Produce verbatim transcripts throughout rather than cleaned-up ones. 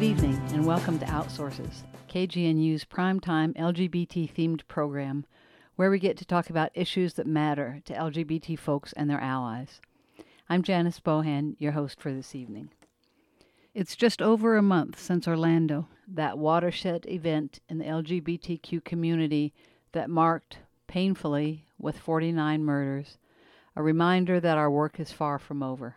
Good evening and welcome to Outsources, K G N U's primetime L G B T-themed program where we get to talk about issues that matter to L G B T folks and their allies. I'm Janice Bohan, your host for this evening. It's just over a month since Orlando, that watershed event in the L G B T Q community that marked, painfully, with forty-nine murders, a reminder that our work is far from over.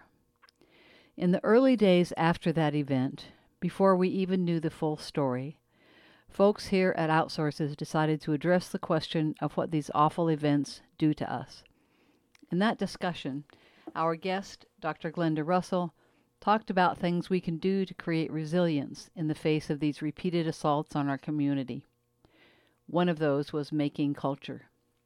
In the early days after that event, before we even knew the full story, folks here at Outsources decided to address the question of what these awful events do to us. In that discussion, our guest, Doctor Glenda Russell, talked about things we can do to create resilience in the face of these repeated assaults on our community. One of those was making culture.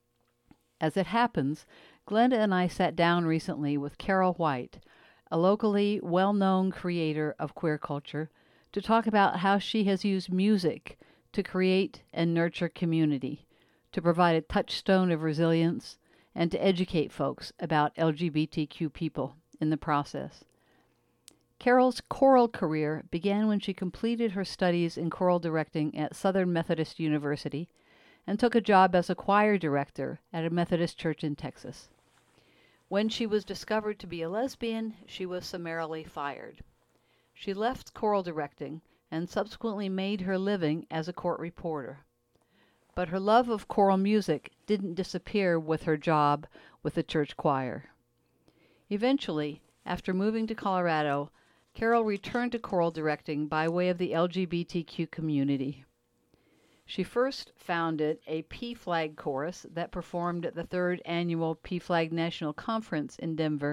As it happens, Glenda and I sat down recently with Carol White, a locally well-known creator of queer culture, to talk about how she has used music to create and nurture community, to provide a touchstone of resilience, and to educate folks about L G B T Q people in the process. Carol's choral career began when she completed her studies in choral directing at Southern Methodist University and took a job as a choir director at a Methodist church in Texas. When she was discovered to be a lesbian, she was summarily fired. She left choral directing and subsequently made her living as a court reporter. But her love of choral music didn't disappear with her job with the church choir. Eventually, after moving to Colorado, Carol returned to choral directing by way of the L G B T Q community. She first founded a P-Flag chorus that performed at the third annual P-Flag National Conference in Denver.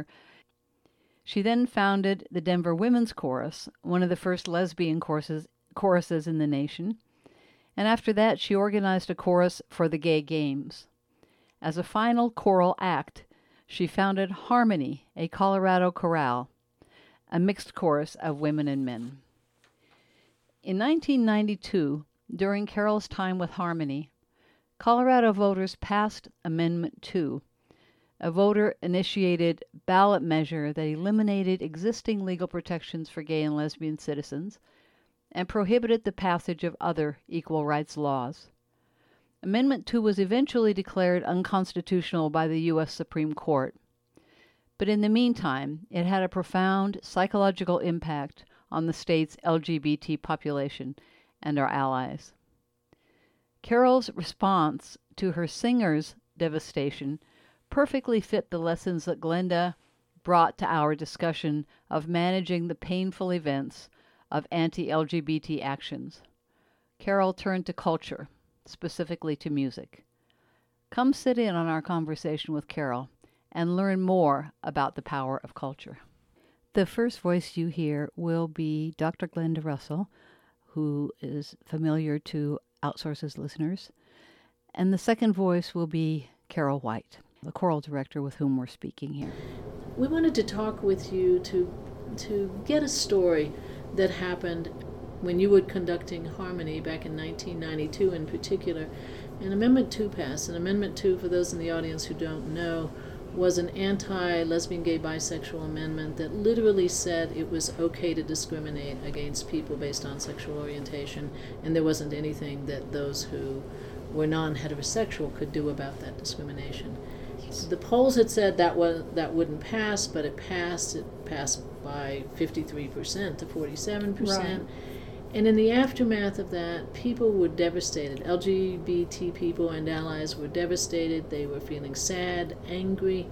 She then founded the Denver Women's Chorus, one of the first lesbian choruses, choruses in the nation. And after that, she organized a chorus for the Gay Games. As a final choral act, she founded Harmony, a Colorado chorale, a mixed chorus of women and men. In nineteen ninety-two, during Carol's time with Harmony, Colorado voters passed Amendment two, a voter-initiated ballot measure that eliminated existing legal protections for gay and lesbian citizens and prohibited the passage of other equal rights laws. Amendment two was eventually declared unconstitutional by the U S Supreme Court, but in the meantime, it had a profound psychological impact on the state's L G B T population and our allies. Carol's response to her singer's devastation perfectly fit the lessons that Glenda brought to our discussion of managing the painful events of anti-L G B T actions. Carol turned to culture, specifically to music. Come sit in on our conversation with Carol and learn more about the power of culture. The first voice you hear will be Doctor Glenda Russell, who is familiar to Outsources listeners. And the second voice will be Carol White, the choral director with whom we're speaking here. We wanted to talk with you to to get a story that happened when you were conducting Harmony back in nineteen ninety-two in particular. And Amendment two passed. And Amendment two, for those in the audience who don't know, was an anti-lesbian, gay, bisexual amendment that literally said it was okay to discriminate against people based on sexual orientation, and there wasn't anything that those who were non-heterosexual could do about that discrimination. Yes. The polls had said that was that wouldn't pass, but it passed. It passed by fifty-three percent to forty-seven percent. Right. And in the aftermath of that, people were devastated. L G B T people and allies were devastated. They were feeling sad, angry.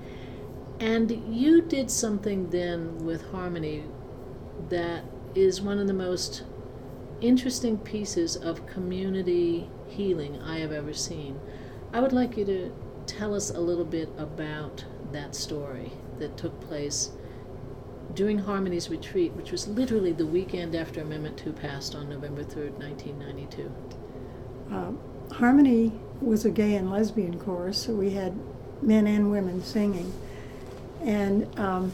And you did something then with Harmony that is one of the most interesting pieces of community healing I have ever seen. I would like you to tell us a little bit about that story that took place during Harmony's retreat, which was literally the weekend after Amendment two passed on November third, nineteen ninety-two. Uh, Harmony was a gay and lesbian chorus, so we had men and women singing. And um,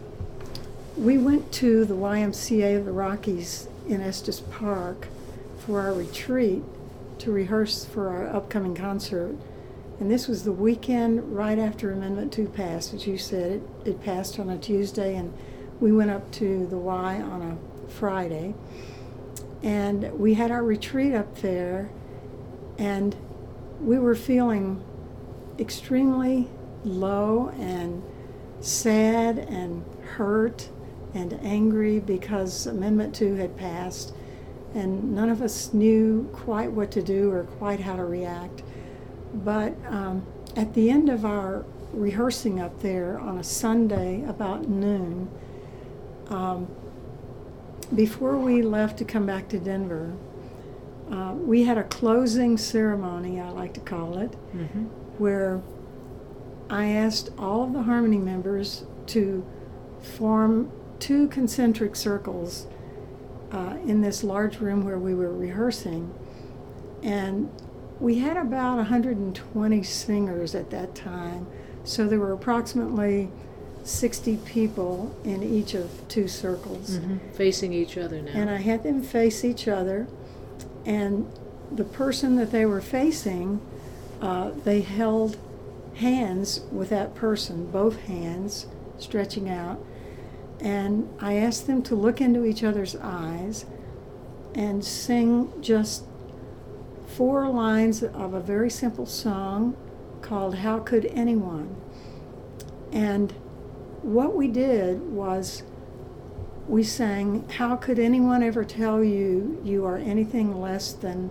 we went to the Y M C A of the Rockies in Estes Park for our retreat to rehearse for our upcoming concert. And this was the weekend right after Amendment two passed. As you said, it, it passed on a Tuesday, and we went up to the Y on a Friday. And we had our retreat up there, and we were feeling extremely low and sad and hurt and angry because Amendment two had passed, and none of us knew quite what to do or quite how to react. But um, at the end of our rehearsing up there on a Sunday about noon, um, before we left to come back to Denver, uh, we had a closing ceremony, I like to call it, Mm-hmm. where I asked all of the Harmony members to form two concentric circles uh, in this large room where we were rehearsing. And we had about one hundred twenty singers at that time, so there were approximately sixty people in each of two circles. Mm-hmm. Facing each other now. And I had them face each other, and the person that they were facing, uh, they held hands with that person, both hands stretching out, and I asked them to look into each other's eyes and sing just four lines of a very simple song called How Could Anyone? And what we did was we sang, how could anyone ever tell you you are anything less than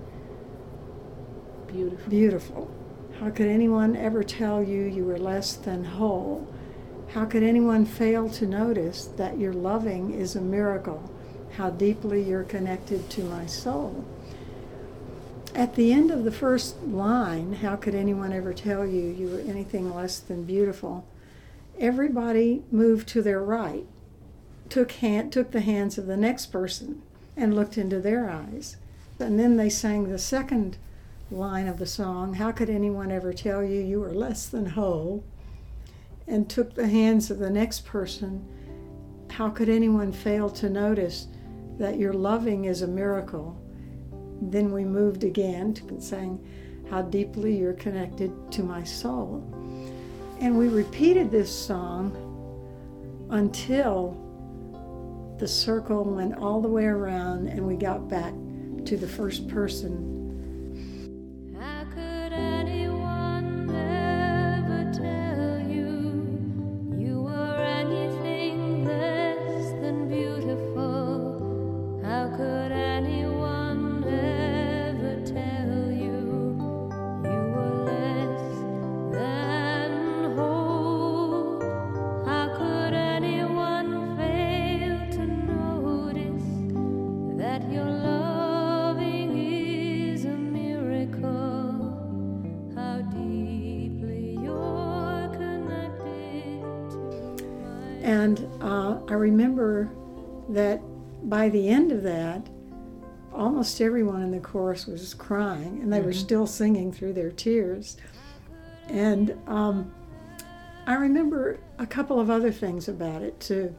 Beautiful. beautiful? How could anyone ever tell you you were less than whole? How could anyone fail to notice that your loving is a miracle? How deeply you're connected to my soul? At the end of the first line, how could anyone ever tell you you were anything less than beautiful? Everybody moved to their right, took hand, took the hands of the next person and looked into their eyes. And then they sang the second line of the song, how could anyone ever tell you you were less than whole? And took the hands of the next person. How could anyone fail to notice that your loving is a miracle? Then we moved again to saying, how deeply you're connected to my soul. And we repeated this song until the circle went all the way around and we got back to the first person. How could anyone ever tell you you were anything less than beautiful? How could anyone ever tell you you were less than whole? How could anyone fail to notice that your loving is a miracle? How deeply you're connected to my And uh, I remember that by the end of that, almost everyone in the chorus was crying, and they were still singing through their tears. And um, I remember a couple of other things about it too.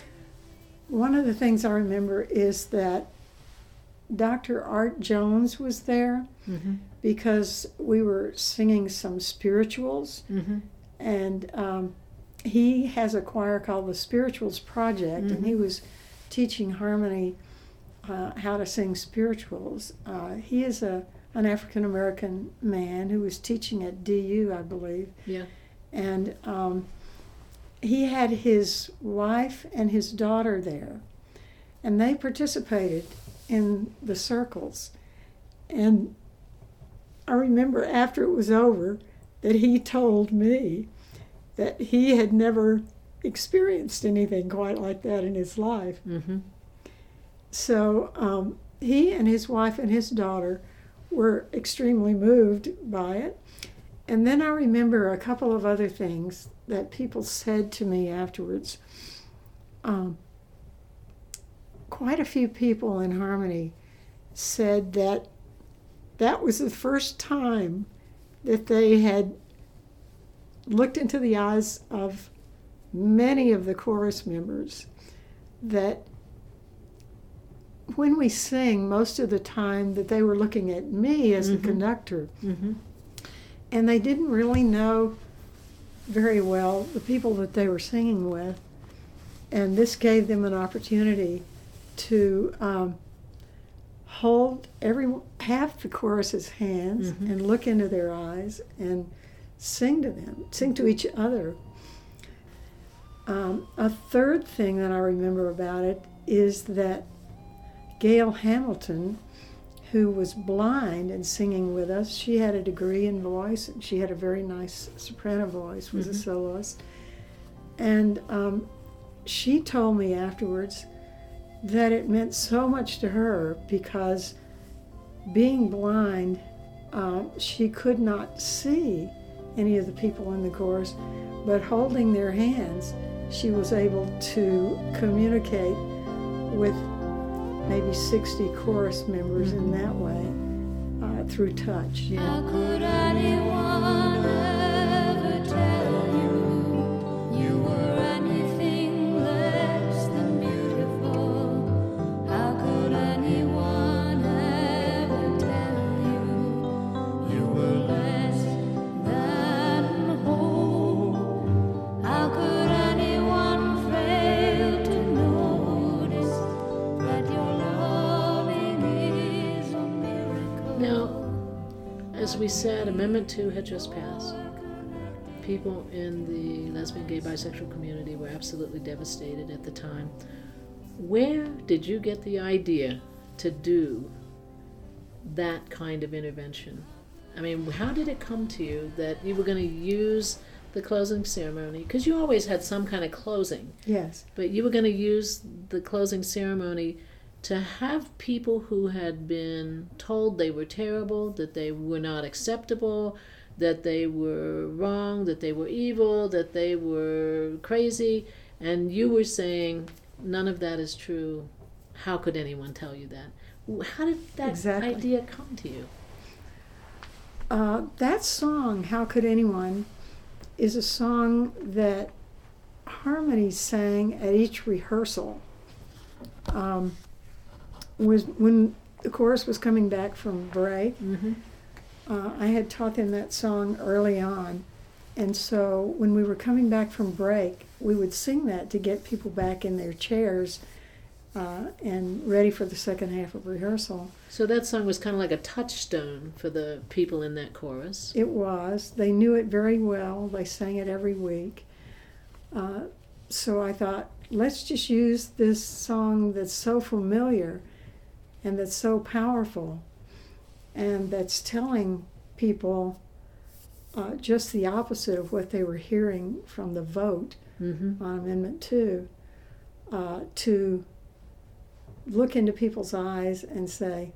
One of the things I remember is that Doctor Art Jones was there Mm-hmm. because we were singing some spirituals, Mm-hmm. and um, he has a choir called the Spirituals Project, and he was teaching Harmony uh, how to sing spirituals. Uh, he is a an African American man who was teaching at D U, I believe, Yeah. and um, he had his wife and his daughter there, and they participated in the circles. And I remember after it was over that he told me that he had never experienced anything quite like that in his life. Mm-hmm. So um, he and his wife and his daughter were extremely moved by it. And then I remember a couple of other things that people said to me afterwards. Um, quite a few people in Harmony said that that was the first time that they had looked into the eyes of many of the chorus members, that when we sing, most of the time that they were looking at me as Mhm. the conductor, Mm-hmm. and they didn't really know very well the people that they were singing with, and this gave them an opportunity to um, hold every half the chorus's hands Mhm. and look into their eyes and sing to them, sing to each other. Um, a third thing that I remember about it is that Gail Hamilton, who was blind and singing with us, she had a degree in voice, and she had a very nice soprano voice, was Mhm. a soloist. And um, she told me afterwards that it meant so much to her because being blind, uh, she could not see any of the people in the chorus, but holding their hands, she was able to communicate with maybe sixty chorus members in that way, uh, through touch. How could anyone ever tell you you were anything less than beautiful? How could anyone ever tell you you were less than whole? How could anyone fail to notice that your loving is a miracle? Now, as we said, Amendment two had just passed. People in the lesbian, gay, bisexual community were absolutely devastated at the time. Where did you get the idea to do that kind of intervention? I mean, how did it come to you that you were going to use the closing ceremony? Because you always had some kind of closing, Yes. but you were going to use the closing ceremony to have people who had been told they were terrible, that they were not acceptable, that they were wrong, that they were evil, that they were crazy, and you were saying, none of that is true. How could anyone tell you that? How did that Exactly. idea come to you? Uh, that song, How Could Anyone, is a song that Harmony sang at each rehearsal. Um, was when the chorus was coming back from break. Mm-hmm. Uh, I had taught them that song early on, and so when we were coming back from break, we would sing that to get people back in their chairs uh, and ready for the second half of rehearsal. So that song was kind of like a touchstone for the people in that chorus. It was. They knew it very well. They sang it every week. Uh, so I thought, let's just use this song that's so familiar and that's so powerful and that's telling people uh, just the opposite of what they were hearing from the vote Mm-hmm. on Amendment two, uh, to look into people's eyes and say,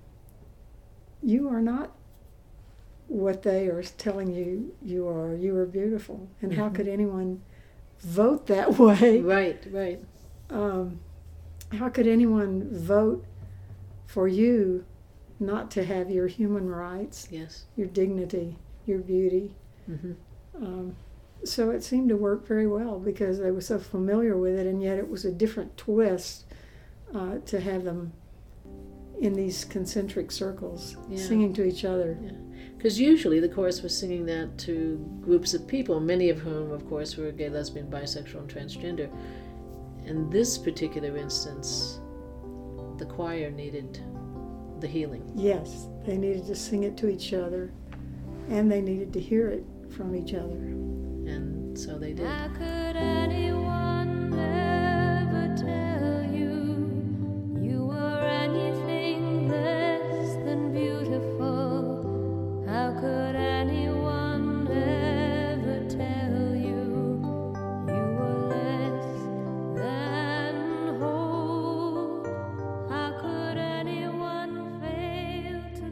you are not what they are telling you you are. You are beautiful. And how Mhm. could anyone vote that way? Right, right. Um, how could anyone vote for you not to have your human rights, Yes. your dignity, your beauty? Mm-hmm. Um, so it seemed to work very well because they were so familiar with it, and yet it was a different twist uh, to have them in these concentric circles, Yeah. singing to each other. Because usually the chorus was singing that to groups of people, many of whom, of course, were gay, lesbian, bisexual, and transgender. In this particular instance, the choir needed the healing. Yes, they needed to sing it to each other, and they needed to hear it from each other. And so they did. How could anyone ever tell you you were anything less than beautiful? How could anyone ever tell you you were less than whole? How could anyone fail to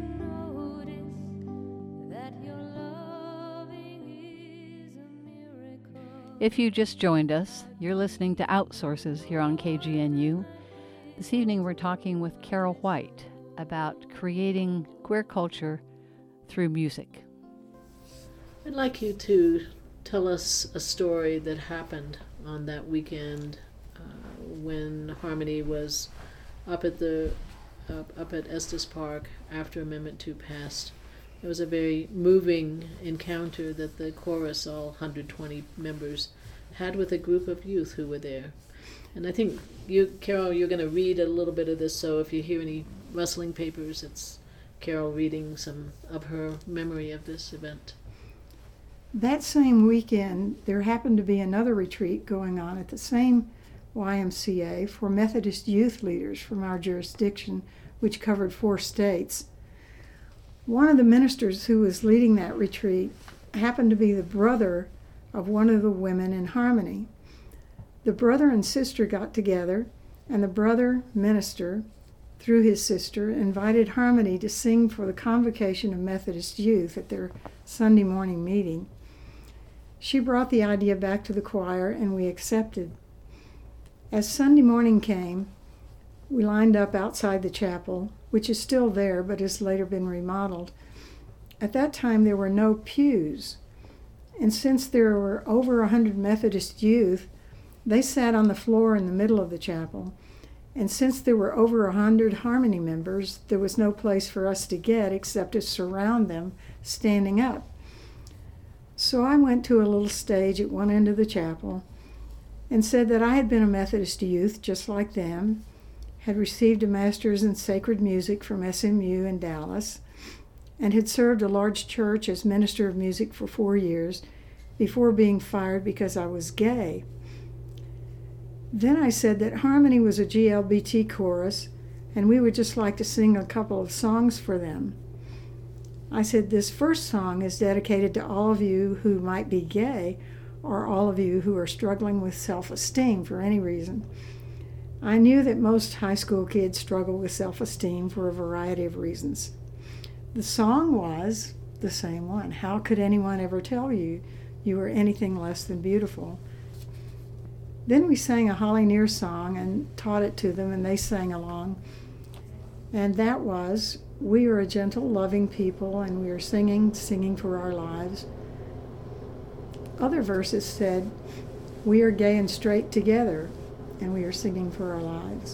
notice that your loving is a miracle? If you just joined us, you're listening to Outsources here on K G N U. This evening we're talking with Carol White about creating queer culture through music. I'd like you to tell us a story that happened on that weekend uh, when Harmony was up at the up, up at Estes Park after Amendment two passed. It was a very moving encounter that the chorus, all one hundred twenty members, had with a group of youth who were there. And I think you, Carol, you're going to read a little bit of this, so if you hear any rustling papers. It's Carol reading some of her memory of this event. That same weekend, there happened to be another retreat going on at the same Y M C A for Methodist youth leaders from our jurisdiction, which covered four states. One of the ministers who was leading that retreat happened to be the brother of one of the women in Harmony. The brother and sister got together, and the brother minister, through his sister, invited Harmony to sing for the convocation of Methodist youth at their Sunday morning meeting. She brought the idea back to the choir, and we accepted. As Sunday morning came, we lined up outside the chapel, which is still there but has later been remodeled. At that time, there were no pews, and since there were over a hundred Methodist youth, they sat on the floor in the middle of the chapel. And since there were over a hundred Harmony members, there was no place for us to get except to surround them, standing up. So I went to a little stage at one end of the chapel and said that I had been a Methodist youth just like them, had received a master's in sacred music from S M U in Dallas, and had served a large church as minister of music for four years before being fired because I was gay. Then I said that Harmony was a G L B T chorus, and we would just like to sing a couple of songs for them. I said this first song is dedicated to all of you who might be gay, or all of you who are struggling with self-esteem for any reason. I knew that most high school kids struggle with self-esteem for a variety of reasons. The song was the same one. How could anyone ever tell you you were anything less than beautiful? Then we sang a Holly Near song and taught it to them, and they sang along. And that was, we are a gentle, loving people, and we are singing, singing for our lives. Other verses said, we are gay and straight together, and we are singing for our lives.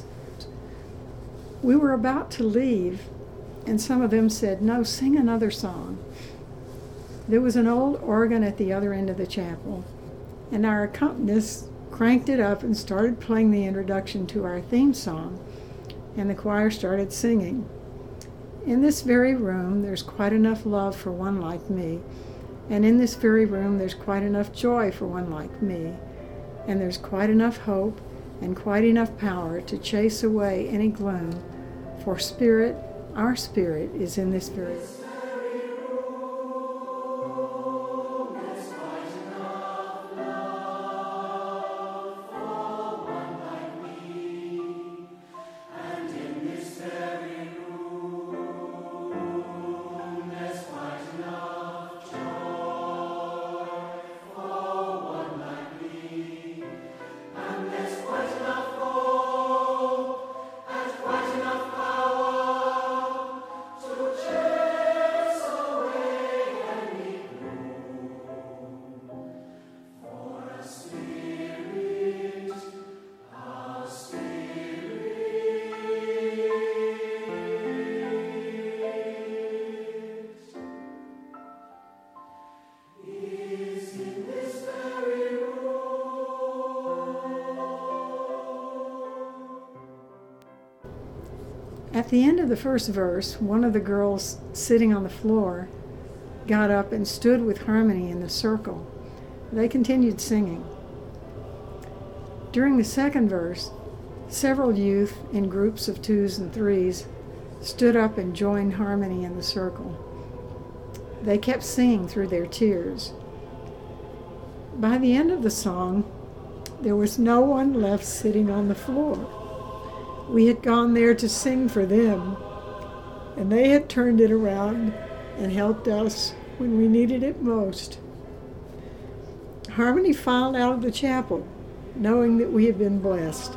We were about to leave, and some of them said, no, sing another song. There was an old organ at the other end of the chapel, and our accompanist cranked it up and started playing the introduction to our theme song, and the choir started singing. In this very room, there's quite enough love for one like me, and in this very room, there's quite enough joy for one like me, and there's quite enough hope and quite enough power to chase away any gloom, for spirit, our spirit, is in this very room. At the end of the first verse, one of the girls sitting on the floor got up and stood with Harmony in the circle. They continued singing. During the second verse, several youth in groups of twos and threes stood up and joined Harmony in the circle. They kept singing through their tears. By the end of the song, there was no one left sitting on the floor. We had gone there to sing for them, and they had turned it around and helped us when we needed it most. Harmony filed out of the chapel, knowing that we had been blessed.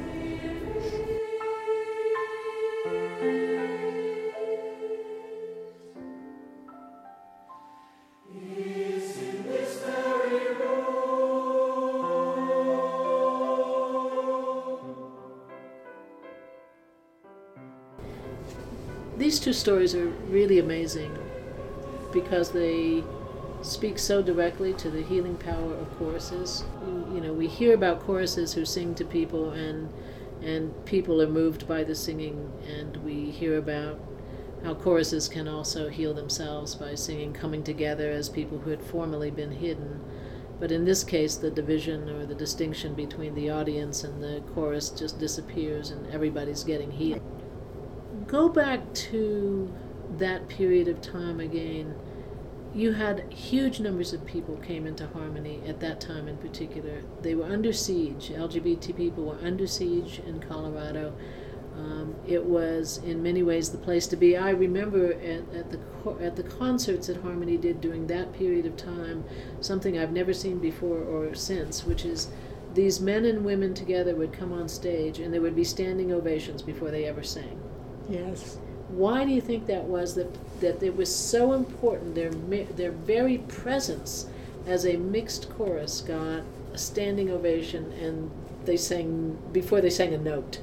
These two stories are really amazing because they speak so directly to the healing power of choruses. You, you know, we hear about choruses who sing to people and and people are moved by the singing, and we hear about how choruses can also heal themselves by singing, coming together as people who had formerly been hidden. But in this case, the division or the distinction between the audience and the chorus just disappears, and everybody's getting healed. Go back to that period of time again. You had huge numbers of people came into Harmony at that time in particular. They were under siege. L G B T people were under siege in Colorado. Um, it was in many ways the place to be. I remember at, at the at the concerts that Harmony did during that period of time, something I've never seen before or since, which is these men and women together would come on stage and there would be standing ovations before they ever sang. Yes. Why do you think that was, that that it was so important, their their very presence as a mixed chorus got a standing ovation and they sang before they sang a note?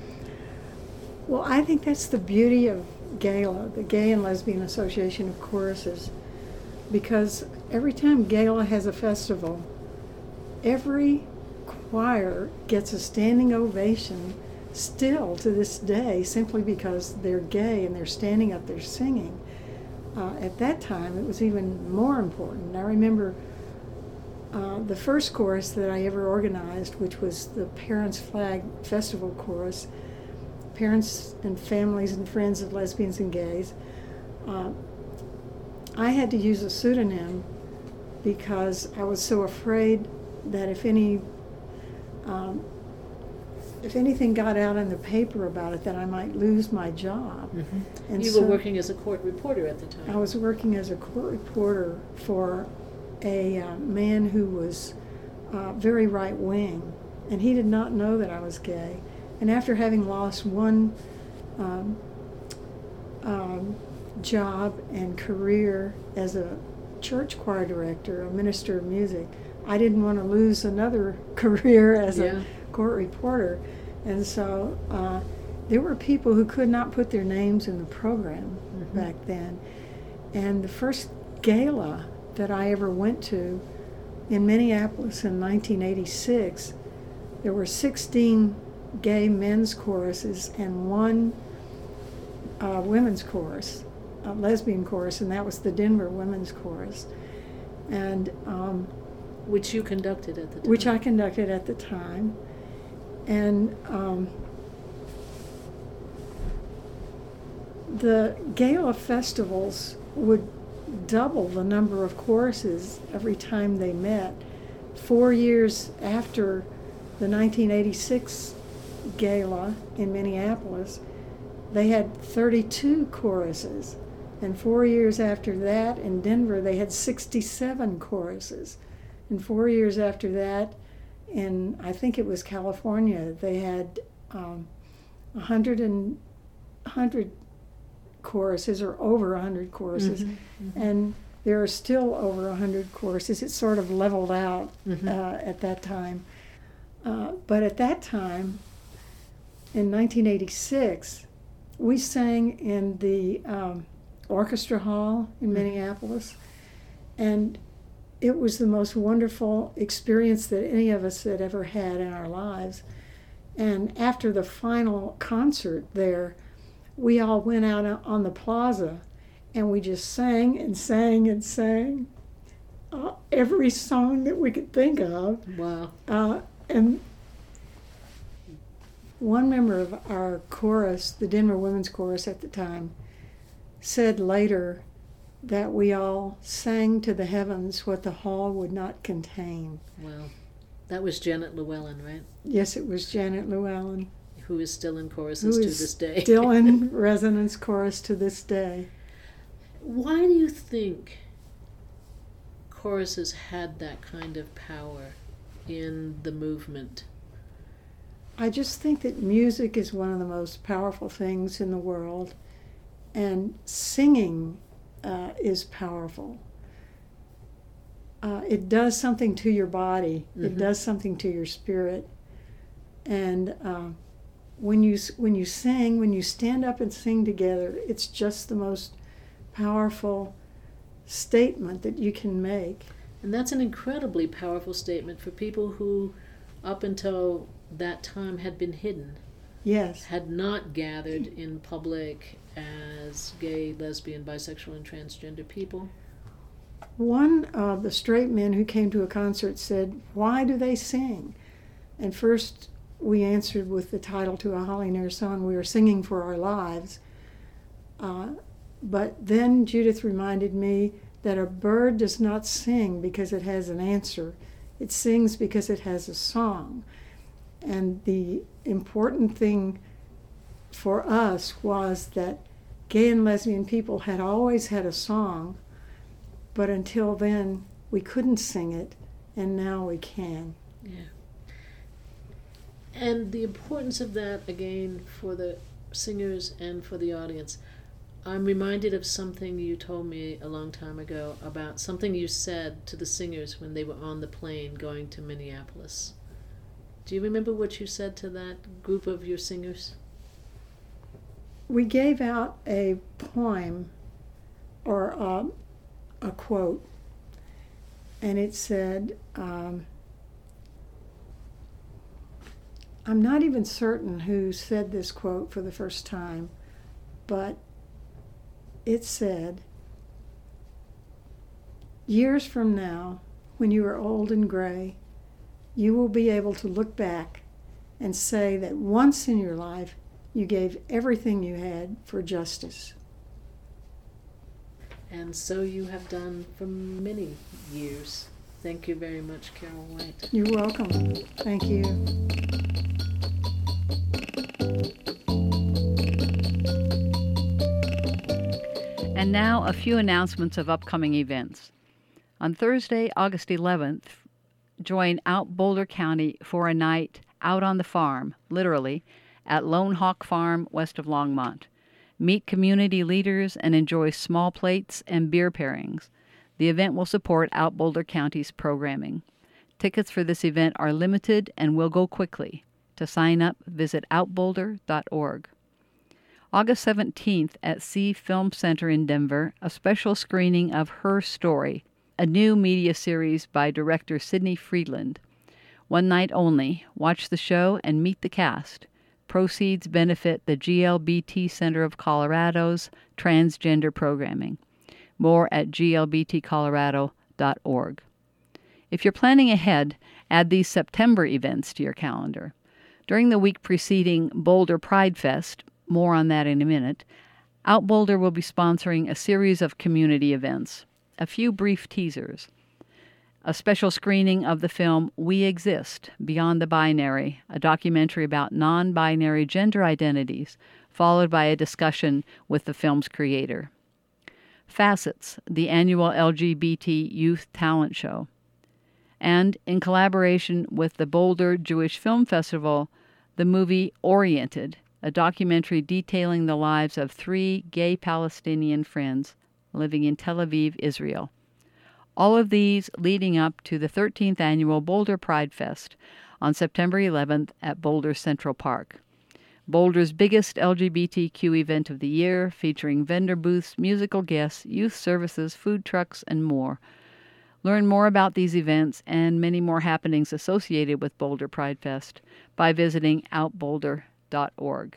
Well, I think that's the beauty of GALA, the Gay and Lesbian Association of Choruses, because every time GALA has a festival, every choir gets a standing ovation still to this day, simply because they're gay and they're standing up there singing. Uh, at that time, it was even more important. I remember uh, the first chorus that I ever organized, which was the Parents' Flag Festival Chorus, Parents and Families and Friends of Lesbians and Gays. Uh, I had to use a pseudonym because I was so afraid that if any, um, if anything got out in the paper about it, that I might lose my job. Mm-hmm. And You so were working as a court reporter at the time. I was working as a court reporter for a uh, man who was uh, very right-wing, and he did not know that I was gay. And after having lost one um, um, job and career as a church choir director, a minister of music, I didn't want to lose another career as Yeah. a court reporter. And so uh, there were people who could not put their names in the program Mm-hmm. back then. And the first gala that I ever went to in Minneapolis in nineteen eighty-six, there were sixteen gay men's choruses and one uh, women's chorus, a lesbian chorus, and that was the Denver Women's Chorus, and um, Which you conducted at the time. which I conducted at the time. And um, the gala festivals would double the number of choruses every time they met. Four years after the nineteen eighty-six gala in Minneapolis, they had thirty-two choruses. And four years after that in Denver, they had sixty-seven choruses. And four years after that, in, I think it was California, they had um, one hundred and one hundred choruses, or over one hundred choruses. Mhm, mhm. And there are still over one hundred choruses. It sort of leveled out Mhm. uh, at that time. Uh, but at that time, in nineteen eighty-six, we sang in the um, orchestra hall in Minneapolis, and it was the most wonderful experience that any of us had ever had in our lives. And after the final concert there, we all went out on the plaza and we just sang and sang and sang uh, every song that we could think of. Wow. Uh, and one member of our chorus, the Denver Women's Chorus at the time, said later that we all sang to the heavens what the hall would not contain. Wow. That was Janet Llewellyn, right? Yes, it was Janet Llewellyn, Who is still in who choruses to is this day. still in Resonance Chorus to this day. Why do you think choruses had that kind of power in the movement? I just think that music is one of the most powerful things in the world, and singing uh, is powerful. Uh, it does something to your body. It Mhm. does something to your spirit. And uh, when you s- when you sing, when you stand up and sing together, it's just the most powerful statement that you can make. And that's an incredibly powerful statement for people who, up until that time had been hidden, Yes. had not gathered in public as gay, lesbian, bisexual, and transgender people? One of the straight men who came to a concert said, "Why do they sing?" And first we answered with the title to a Holly Nair song, "We Are Singing for Our Lives." Uh, but then Judith reminded me that a bird does not sing because it has an answer. It sings because it has a song. And the important thing for us was that gay and lesbian people had always had a song, but until then we couldn't sing it, and now we can. Yeah. And the importance of that, again, for the singers and for the audience. I'm reminded of something you told me a long time ago about something you said to the singers when they were on the plane going to Minneapolis. Do you remember what you said to that group of your singers? We gave out a poem or a, a quote, and it said, um, I'm not even certain who said this quote for the first time, but it said, "Years from now, when you are old and gray, you will be able to look back and say that once in your life you gave everything you had for justice." And so you have done for many years. Thank you very much, Carol White. You're welcome. Thank you. And now a few announcements of upcoming events. On Thursday, August eleventh, join Out Boulder County for a night out on the farm, literally, at Lone Hawk Farm west of Longmont. Meet community leaders and enjoy small plates and beer pairings. The event will support Out Boulder County's programming. Tickets for this event are limited and will go quickly. To sign up, visit out boulder dot org. August seventeenth at C Film Center in Denver, a special screening of Her Story, a new media series by director Sidney Friedland. One night only. Watch the show and meet the cast. Proceeds benefit the G L B T Center of Colorado's transgender programming. More at G L B T colorado dot org. If you're planning ahead, add these September events to your calendar. During the week preceding Boulder Pride Fest, more on that in a minute, Out Boulder will be sponsoring a series of community events. A few brief teasers. A special screening of the film We Exist, Beyond the Binary, a documentary about non-binary gender identities, followed by a discussion with the film's creator. Facets, the annual L G B T Youth Talent Show. And in collaboration with the Boulder Jewish Film Festival, the movie Oriented, a documentary detailing the lives of three gay Palestinian friends living in Tel Aviv, Israel. All of these leading up to the thirteenth annual Boulder Pride Fest on September eleventh at Boulder Central Park. Boulder's biggest L G B T Q event of the year, featuring vendor booths, musical guests, youth services, food trucks, and more. Learn more about these events and many more happenings associated with Boulder Pride Fest by visiting out boulder dot org.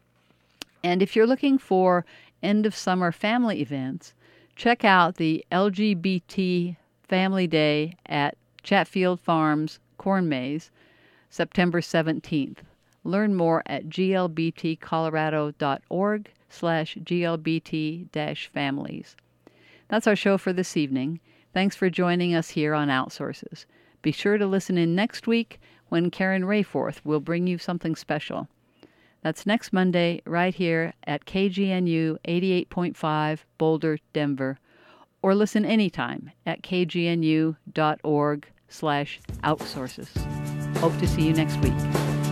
And if you're looking for end-of-summer family events, check out the L G B T Family Day at Chatfield Farms Corn Maze, September seventeenth. Learn more at G L B T colorado dot org slash G L B T dash families. That's our show for this evening. Thanks for joining us here on Outsources. Be sure to listen in next week when Karen Rayforth will bring you something special. That's next Monday right here at K G N U eighty-eight point five Boulder, Denver, or listen anytime at K G N U dot org slash outsources. Hope to see you next week.